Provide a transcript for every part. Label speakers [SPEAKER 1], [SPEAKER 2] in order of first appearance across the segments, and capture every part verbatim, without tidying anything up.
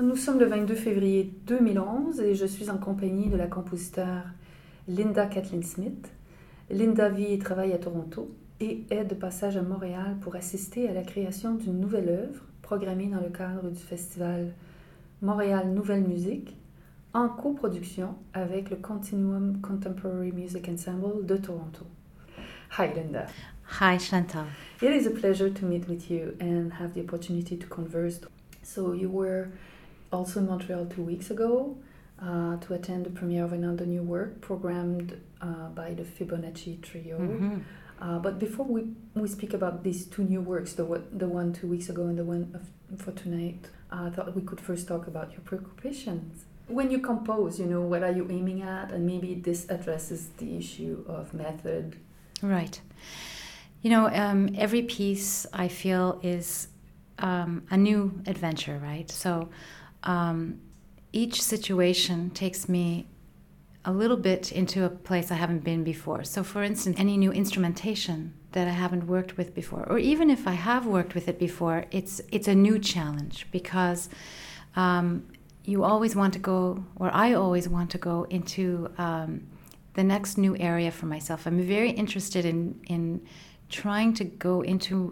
[SPEAKER 1] nous sommes le vingt-deux février deux mille onze et je suis en compagnie de la compositeur Linda Kathleen Smith. Linda vit et travaille à Toronto et est de passage à Montréal pour assister à la création d'une nouvelle œuvre programmée dans le cadre du festival Montréal Nouvelle Musique en coproduction avec le Continuum Contemporary Music Ensemble de Toronto. Hi Linda.
[SPEAKER 2] Hi Chantal.
[SPEAKER 1] It is a pleasure to meet with you and have the opportunity to converse. So you were also in Montreal two weeks ago uh, to attend the premiere of another new work programmed uh, by the Fibonacci Trio.
[SPEAKER 2] Mm-hmm.
[SPEAKER 1] Uh, but before we, we speak about these two new works, the, the one two weeks ago and the one of, for tonight, uh, I thought we could first talk about your preoccupations. When you compose, you know, what are you aiming at? And maybe this addresses the issue of method.
[SPEAKER 2] Right. You know, um, every piece I feel is um, a new adventure, right? So um, each situation takes me a little bit into a place I haven't been before. So for instance, any new instrumentation that I haven't worked with before, or even if I have worked with it before, it's it's a new challenge because um, you always want to go, or I always want to go into um, the next new area for myself. I'm very interested in in trying to go into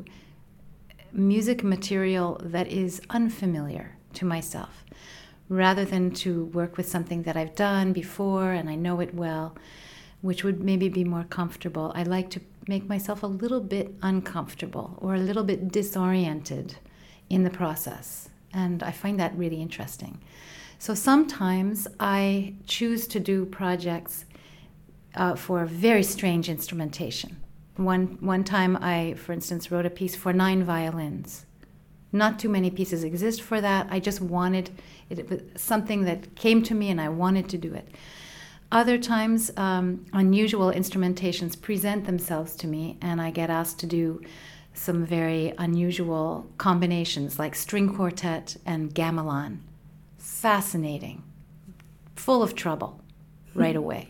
[SPEAKER 2] music material that is unfamiliar to myself, rather than to work with something that I've done before and I know it well, which would maybe be more comfortable. I like to make myself a little bit uncomfortable or a little bit disoriented in the process, and I find that really interesting. So sometimes I choose to do projects uh, for very strange instrumentation. One one time I, for instance, wrote a piece for nine violins. Not too many pieces exist for that. I just wanted it, it was something that came to me and I wanted to do it. Other times, um, unusual instrumentations present themselves to me and I get asked to do some very unusual combinations like string quartet and gamelan. Fascinating. Full of trouble right away.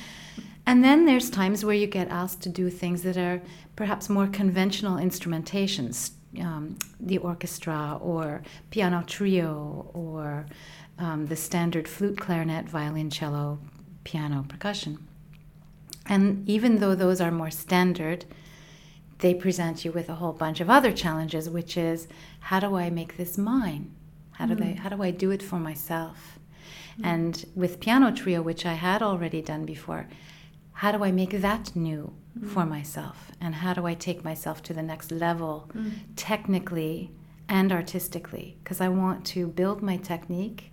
[SPEAKER 2] And then there's times where you get asked to do things that are perhaps more conventional instrumentations, um, the orchestra or piano trio or um, the standard flute, clarinet, violin, cello, piano, percussion. And even though those are more standard, they present you with a whole bunch of other challenges, which is, how do I make this mine? How do, mm-hmm. I, how do I do it for myself? Mm-hmm. And with piano trio, which I had already done before, how do I make that new mm. for myself? And how do I take myself to the next level, mm. technically and artistically? Because I want to build my technique,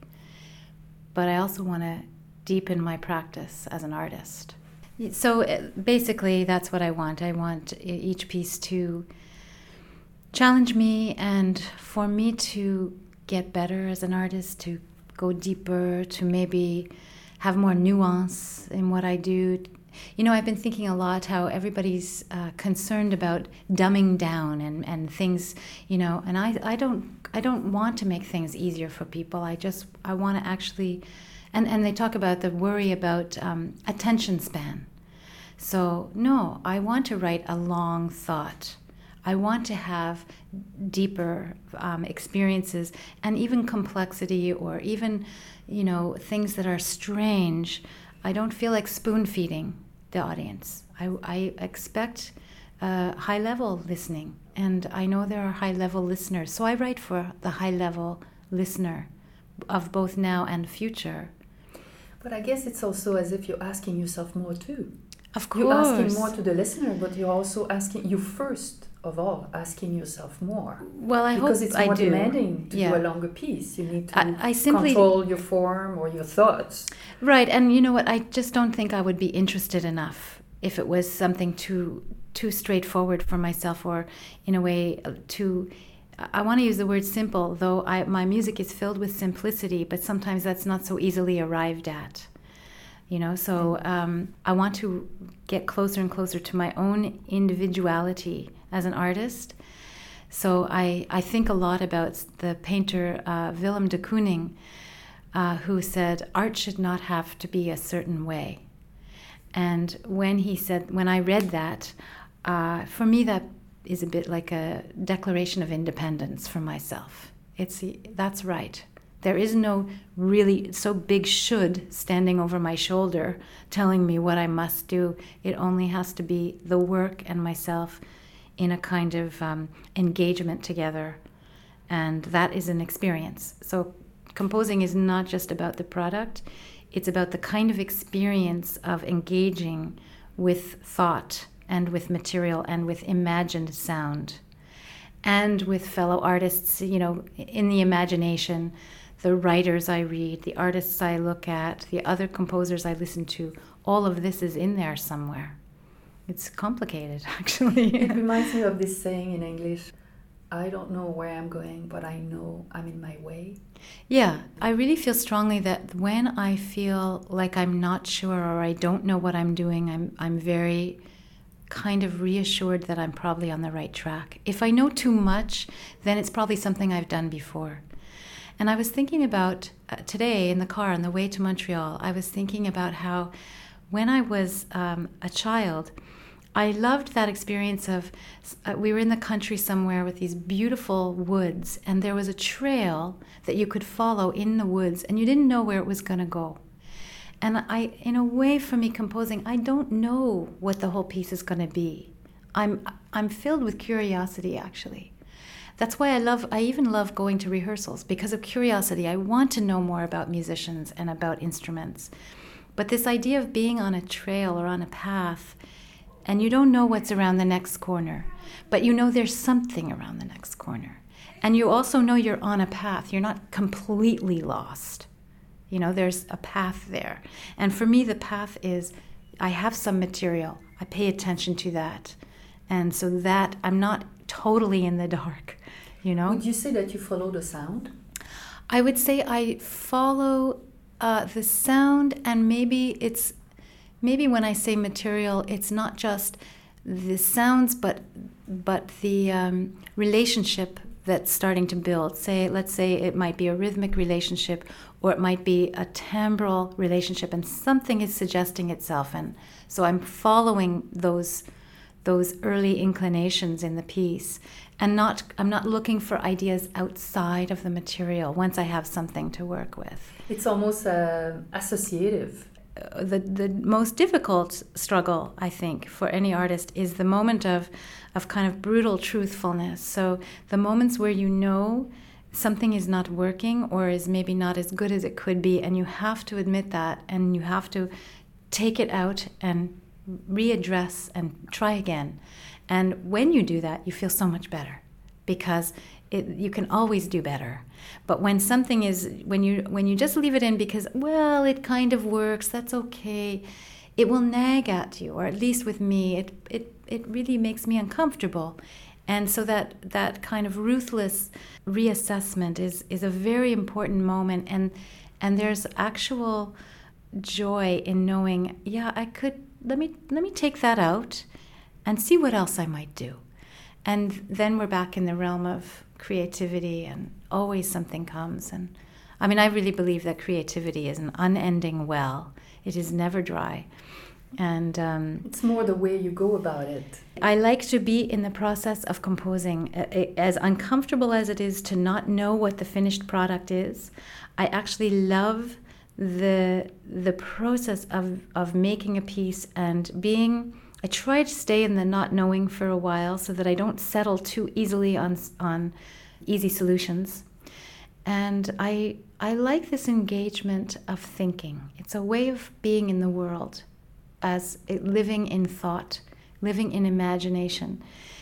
[SPEAKER 2] but I also want to deepen my practice as an artist. So basically, that's what I want. I want each piece to challenge me and for me to get better as an artist, to go deeper, to maybe have more nuance in what I do. You know, I've been thinking a lot how everybody's uh, concerned about dumbing down and, and things, you know, and I, I don't I don't want to make things easier for people. I just, I want to actually, and, and they talk about the worry about um, attention span. So, no, I want to write a long thought. I want to have deeper um, experiences and even complexity or even, you know, things that are strange. I don't feel like spoon-feeding the audience. I, I expect uh, high-level listening, and I know there are high-level listeners. So I write for the high-level listener of both now and future.
[SPEAKER 1] But I guess it's also as if you're asking yourself more too.
[SPEAKER 2] Of course.
[SPEAKER 1] You're asking more to the listener, but you're also asking, you first of all, asking yourself more.
[SPEAKER 2] Well, I
[SPEAKER 1] because
[SPEAKER 2] hope
[SPEAKER 1] it's
[SPEAKER 2] I
[SPEAKER 1] more
[SPEAKER 2] do.
[SPEAKER 1] demanding to
[SPEAKER 2] yeah.
[SPEAKER 1] do a longer piece. You need to
[SPEAKER 2] I, I simply,
[SPEAKER 1] control your form or your thoughts.
[SPEAKER 2] Right, and you know what? I just don't think I would be interested enough if it was something too too straightforward for myself, or in a way too. I want to use the word simple, though I, my music is filled with simplicity, but sometimes that's not so easily arrived at. You know, so um, I want to get closer and closer to my own individuality as an artist. So I, I think a lot about the painter uh, Willem de Kooning, uh, who said art should not have to be a certain way. And when he said, when I read that, uh, for me that is a bit like a declaration of independence for myself. It's that's right. There is no really so big should standing over my shoulder telling me what I must do. It only has to be the work and myself in a kind of um, engagement together. And that is an experience. So composing is not just about the product. It's about the kind of experience of engaging with thought and with material and with imagined sound and with fellow artists, you know, in the imagination, the writers I read, the artists I look at, the other composers I listen to, all of this is in there somewhere. It's complicated, actually.
[SPEAKER 1] It reminds me of this saying in English, I don't know where I'm going, but I know I'm in my way.
[SPEAKER 2] Yeah, I really feel strongly that when I feel like I'm not sure or I don't know what I'm doing, I'm I'm very kind of reassured that I'm probably on the right track. If I know too much, then it's probably something I've done before. And I was thinking about uh, today in the car on the way to Montreal, I was thinking about how when I was um, a child, I loved that experience of, uh, we were in the country somewhere with these beautiful woods, and there was a trail that you could follow in the woods, and you didn't know where it was going to go. And I, in a way, for me composing, I don't know what the whole piece is going to be. I'm, I'm filled with curiosity, actually. That's why I love, I even love going to rehearsals, because of curiosity. I want to know more about musicians and about instruments. But this idea of being on a trail or on a path, and you don't know what's around the next corner, but you know there's something around the next corner. And you also know you're on a path. You're not completely lost. You know, there's a path there. And for me, the path is, I have some material. I pay attention to that. And so that I'm not totally in the dark, you know.
[SPEAKER 1] Would you say that you follow the sound?
[SPEAKER 2] I would say I follow uh, the sound, and maybe it's, maybe when I say material, it's not just the sounds, but but the um, relationship that's starting to build. Say, let's say it might be a rhythmic relationship, or it might be a timbral relationship, and something is suggesting itself, and so I'm following those those early inclinations in the piece, and not I'm not looking for ideas outside of the material once I have something to work with.
[SPEAKER 1] It's almost uh, associative.
[SPEAKER 2] Uh, the the most difficult struggle, I think, for any artist is the moment of of kind of brutal truthfulness. So the moments where you know something is not working or is maybe not as good as it could be, and you have to admit that, and you have to take it out and readdress and try again. And when you do that, you feel so much better, because it, you can always do better. But when something is, when you when you just leave it in because, well, it kind of works, that's okay, it will nag at you, or at least with me, it it, it really makes me uncomfortable. And so that, that kind of ruthless reassessment is, is a very important moment, and and there's actual joy in knowing, yeah, I could, let me let me take that out and see what else I might do. And then we're back in the realm of creativity, and always something comes. And I mean, I really believe that creativity is an unending well. It is never dry. And um,
[SPEAKER 1] it's more the way you go about it.
[SPEAKER 2] I like to be in the process of composing. As uncomfortable as it is to not know what the finished product is, I actually love the the process of, of making a piece and being, I try to stay in the not knowing for a while so that I don't settle too easily on on easy solutions. And I I like this engagement of thinking. It's a way of being in the world, as living in thought, living in imagination.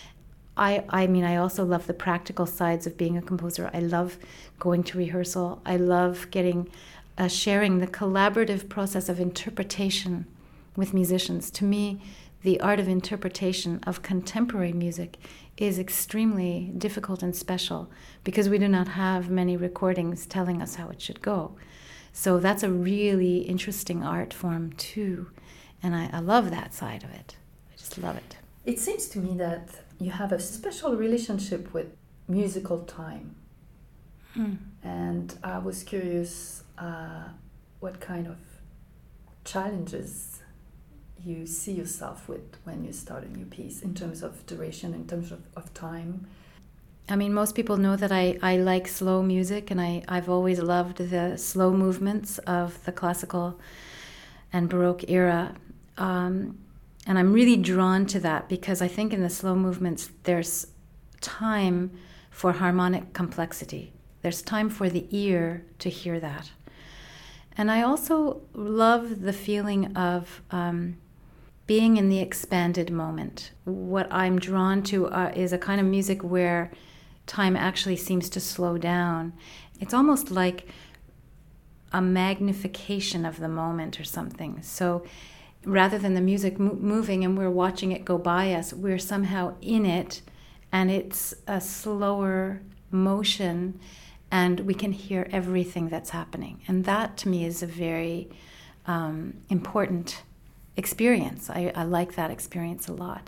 [SPEAKER 2] I I mean, I also love the practical sides of being a composer. I love going to rehearsal. I love getting, uh, sharing the collaborative process of interpretation with musicians. To me, the art of interpretation of contemporary music is extremely difficult and special, because we do not have many recordings telling us how it should go. So that's a really interesting art form too. And I, I love that side of it. I just love it.
[SPEAKER 1] It seems to me that you have a special relationship with musical time.
[SPEAKER 2] Hmm.
[SPEAKER 1] And I was curious uh, what kind of challenges you see yourself with when you start a new piece, in terms of duration, in terms of, of time.
[SPEAKER 2] I mean, most people know that I, I like slow music, and I, I've always loved the slow movements of the classical and Baroque era. Um, and I'm really drawn to that because I think in the slow movements there's time for harmonic complexity. There's time for the ear to hear that. And I also love the feeling of um, being in the expanded moment. What I'm drawn to uh, is a kind of music where time actually seems to slow down. It's almost like a magnification of the moment or something. So rather than the music mo- moving and we're watching it go by us, we're somehow in it, and it's a slower motion, and we can hear everything that's happening. And that, to me, is a very um, important experience. I, I like that experience a lot.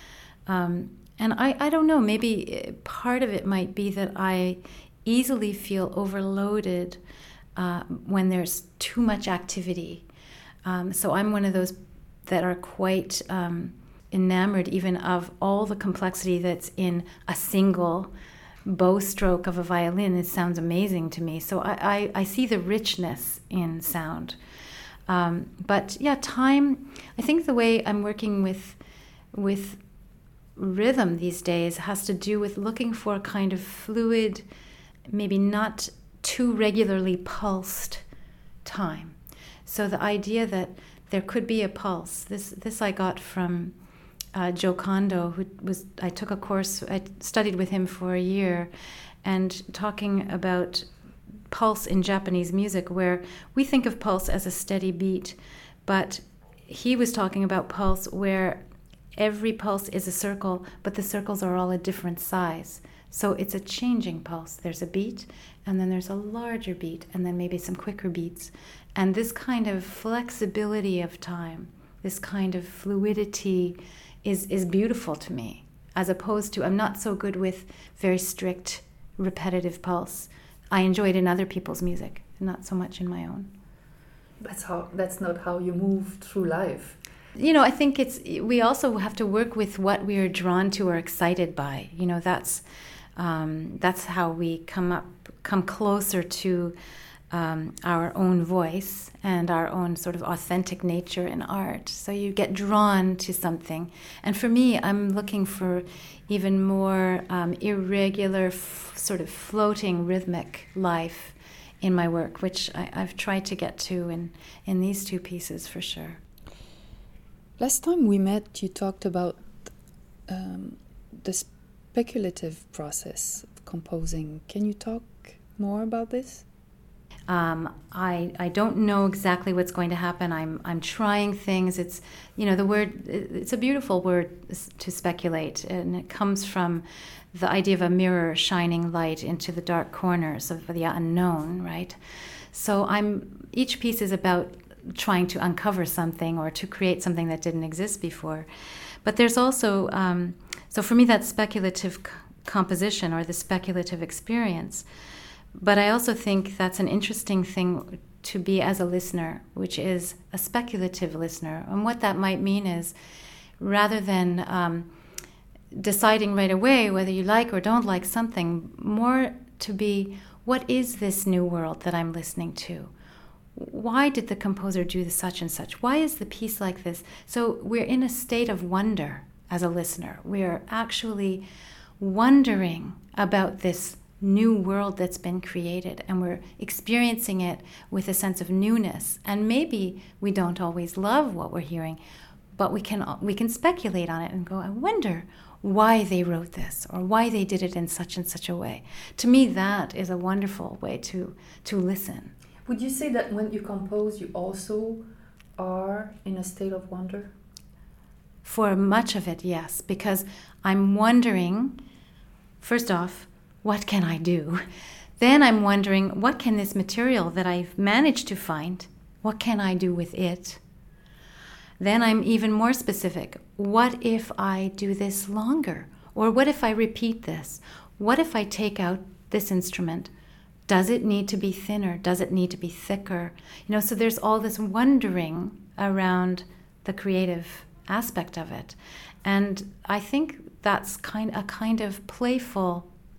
[SPEAKER 2] Um, and I, I don't know, maybe part of it might be that I easily feel overloaded uh, when there's too much activity. Um, so I'm one of those that are quite um, enamored even of all the complexity that's in a single bow stroke of a violin. It sounds amazing to me. So I, I, I see the richness in sound. Um, but yeah, time, I think the way I'm working with with rhythm these days has to do with looking for a kind of fluid, maybe not too regularly pulsed time. So the idea that there could be a pulse, this this I got from Uh, Joe Kondo, who was, I took a course, I studied with him for a year, and talking about pulse in Japanese music, where we think of pulse as a steady beat, but he was talking about pulse where every pulse is a circle, but the circles are all a different size. So it's a changing pulse. There's a beat, and then there's a larger beat, and then maybe some quicker beats. And this kind of flexibility of time, this kind of fluidity is is beautiful to me, as opposed to, I'm not so good with very strict, repetitive pulse. I enjoy it in other people's music, not so much in my own.
[SPEAKER 1] That's how. That's not how you move through life.
[SPEAKER 2] You know, I think it's, we also have to work with what we are drawn to or excited by. You know, that's um, that's how we come up, come closer to Um, our own voice and our own sort of authentic nature in art. So you get drawn to something. And for me, I'm looking for even more um, irregular, f- sort of floating rhythmic life in my work, which I, I've tried to get to in, in these two pieces for sure.
[SPEAKER 1] Last time we met, you talked about um, the speculative process of composing. Can you talk more about this?
[SPEAKER 2] Um, I I don't know exactly what's going to happen. I'm I'm trying things. It's, you know, the word, it's a beautiful word to speculate, and it comes from the idea of a mirror shining light into the dark corners of the unknown, right? So I'm, each piece is about trying to uncover something or to create something that didn't exist before. But there's also, um, so for me that's speculative c- composition or the speculative experience. But I also think that's an interesting thing to be as a listener, which is a speculative listener. And what that might mean is, rather than um, deciding right away whether you like or don't like something, more to be, what is this new world that I'm listening to? Why did the composer do the such and such? Why is the piece like this? So we're in a state of wonder as a listener. We're actually wondering about this new world that's been created, and we're experiencing it with a sense of newness. And maybe we don't always love what we're hearing, but we can we can speculate on it and go, I wonder why they wrote this or why they did it in such and such a way. To me, that is a wonderful way to to listen.
[SPEAKER 1] Would you say that when you compose, you also are in a state of wonder?
[SPEAKER 2] For much of it, yes, because I'm wondering, first off, what can I do? Then I'm wondering, what can this material that I've managed to find, what can I do with it? Then I'm even more specific. What if I do this longer? Or what if I repeat this? What if I take out this instrument? Does it need to be thinner? Does it need to be thicker? You know, so there's all this wondering around the creative aspect of it. And I think that's kind a kind of playful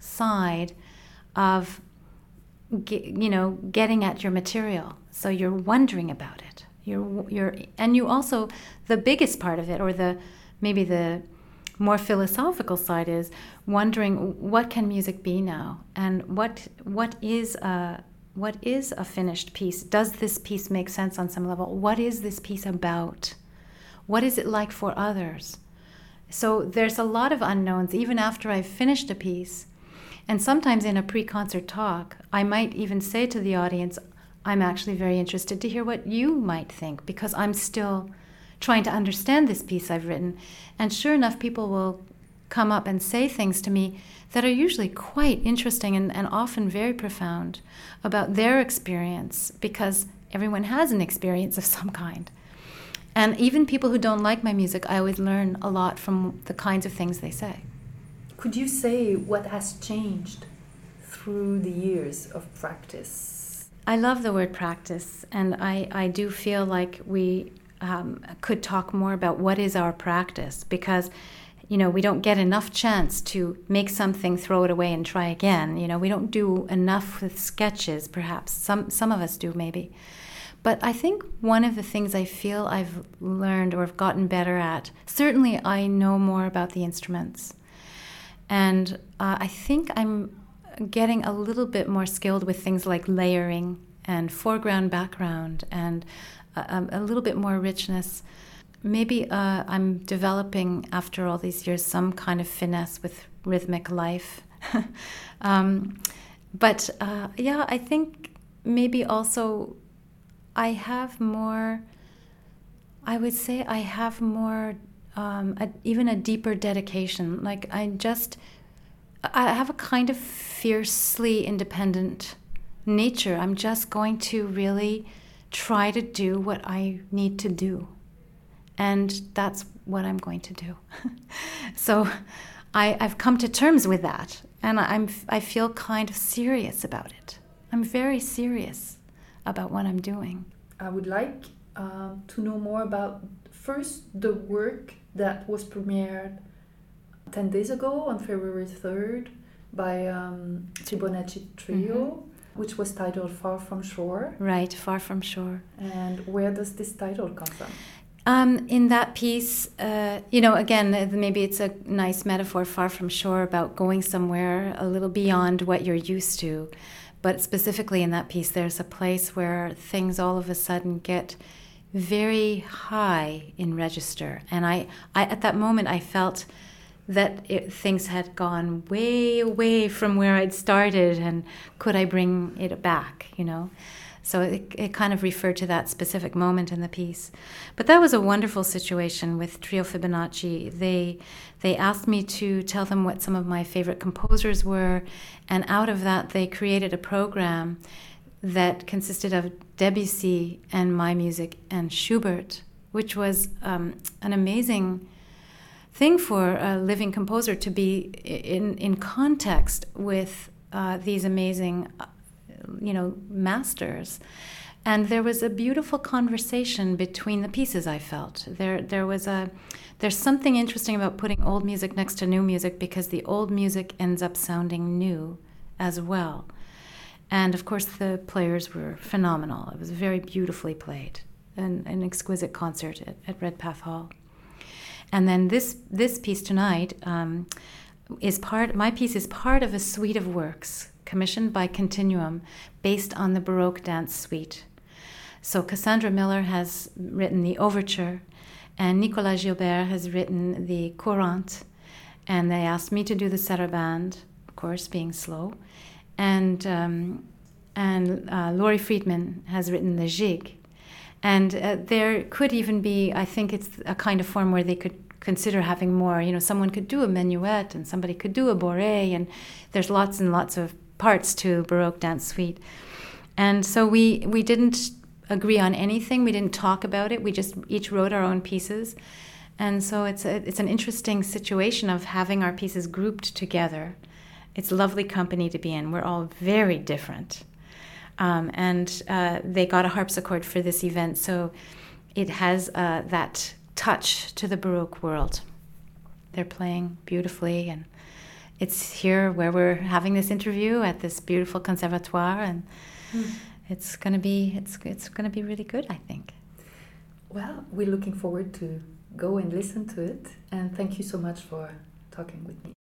[SPEAKER 2] side of, you know, getting at your material. So you're wondering about it. You're, you're, and you also, the biggest part of it, or the maybe the more philosophical side, is wondering, what can music be now, and what what is a what is a finished piece? Does this piece make sense on some level? What is this piece about? What is it like for others? So there's a lot of unknowns even after I've finished a piece. And sometimes in a pre-concert talk, I might even say to the audience, I'm actually very interested to hear what you might think, because I'm still trying to understand this piece I've written. And sure enough, people will come up and say things to me that are usually quite interesting and, and often very profound about their experience, because everyone has an experience of some kind. And even people who don't like my music, I always learn a lot from the kinds of things they say.
[SPEAKER 1] Could you say what has changed through the years of practice?
[SPEAKER 2] I love the word practice, and I, I do feel like we um, could talk more about what is our practice, because, you know, we don't get enough chance to make something, throw it away, and try again. You know, we don't do enough with sketches, perhaps. Some, some of us do, maybe. But I think one of the things I feel I've learned or have gotten better at, certainly I know more about the instruments. And uh, I think I'm getting a little bit more skilled with things like layering and foreground, background, and a, a little bit more richness. Maybe uh, I'm developing, after all these years, some kind of finesse with rhythmic life. um, but uh, yeah, I think maybe also I have more, I would say I have more, um, a, even a deeper dedication. Like I just, I have a kind of fiercely independent nature. I'm just going to really try to do what I need to do. And that's what I'm going to do. So I, I've come to terms with that. And I'm, I feel kind of serious about it. I'm very serious about what I'm doing.
[SPEAKER 1] I would like uh, to know more about, first, the work that was premiered ten days ago on February third by um, Fibonacci Trio, mm-hmm. which was titled Far From Shore.
[SPEAKER 2] Right, Far From Shore.
[SPEAKER 1] And where does this title come from?
[SPEAKER 2] Um, in that piece, uh, you know, again, maybe it's a nice metaphor, far from shore, about going somewhere a little beyond what you're used to. But specifically in that piece, there's a place where things all of a sudden get very high in register. And I, I at that moment, I felt that it, things had gone way away from where I'd started, and could I bring it back, you know? So it, it kind of referred to that specific moment in the piece. But that was a wonderful situation with Trio Fibonacci. They they asked me to tell them what some of my favorite composers were, and out of that they created a program that consisted of Debussy and my music and Schubert, which was um, an amazing thing for a living composer to be in, in context with uh, these amazing you know, masters. And there was a beautiful conversation between the pieces, I felt. There there was a there's something interesting about putting old music next to new music, because the old music ends up sounding new as well. And of course the players were phenomenal. It was very beautifully played, and an exquisite concert at, at Redpath Hall. And then this this piece tonight um, is part my piece is part of a suite of works commissioned by Continuum, based on the Baroque dance suite. So Cassandra Miller has written the overture, and Nicolas Gilbert has written the courante, and they asked me to do the sarabande, of course, being slow, and um, and uh, Laurie Friedman has written the gigue. And uh, there could even be, I think it's a kind of form where they could consider having more, you know, someone could do a minuet, and somebody could do a bourrée, and there's lots and lots of parts to Baroque dance suite. And so we we didn't agree on anything. We didn't talk about it. We just each wrote our own pieces. And so it's a, it's an interesting situation of having our pieces grouped together. It's lovely company to be in. We're all very different. Um, and uh, they got a harpsichord for this event, so it has uh, that touch to the Baroque world. They're playing beautifully, and it's here where we're having this interview at this beautiful conservatoire, and
[SPEAKER 1] Mm.
[SPEAKER 2] it's gonna be it's it's gonna be really good, I think.
[SPEAKER 1] Well, we're looking forward to go and listen to it. And thank you so much for talking with me.